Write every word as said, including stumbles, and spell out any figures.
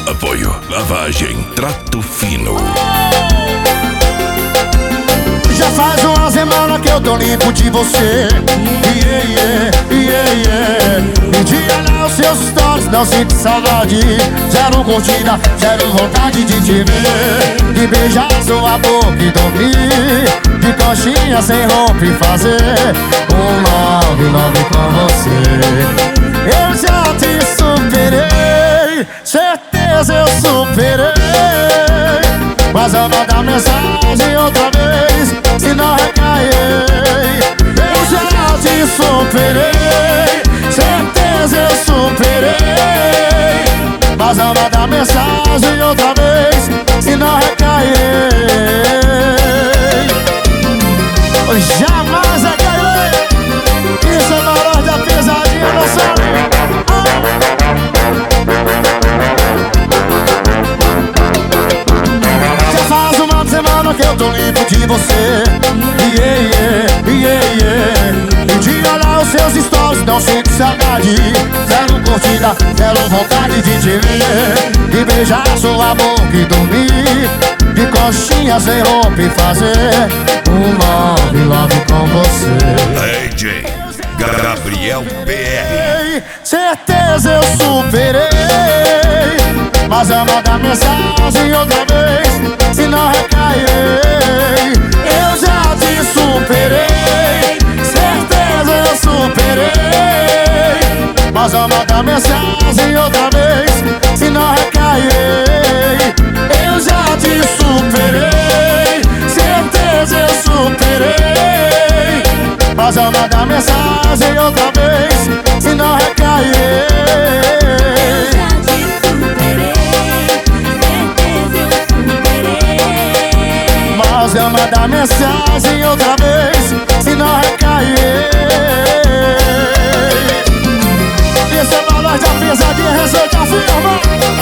Apoio Lavagem Trato Fino. Já faz uma semana que eu tô limpo de você. Yeah, yeah, yeah, yeah. Me diga lá os seus stories, não sinto saudade. Zero curtida, zero vontade de te ver. De beijar sua boca e dormir. De coxinha sem roupa e fazer um love, love com você. Eu já te superei, certeza eu superei. Mas eu vou dar mensagem outra vez, se não recair. Eu já te superei, certeza eu superei. Mas eu vou dar mensagem outra vez, se não recair. Jamais recairei. Isso é valor da pesadinha, não sabe? Semana que eu tô limpo de você. Yeah, yeah, yeah, yeah. Me diga lá os seus stories, não sinto saudade. Zero curtida, zero vontade de te ver. De beijar sua boca e dormir. De coxinha sem roupa e fazer um love, love com você. D J Gabriel P R. Certeza eu superei. Mas eu mando mensagem outra vez, se não recair. Eu já te superei, certeza eu superei. Mas eu mando mensagem outra vez, se não recair. Eu já te superei, certeza eu superei. Mas eu mando mensagem outra vez, se não recair. Mas eu mandar mensagem outra vez, se não recair. Esse é o valor da pesadinha, receita firma.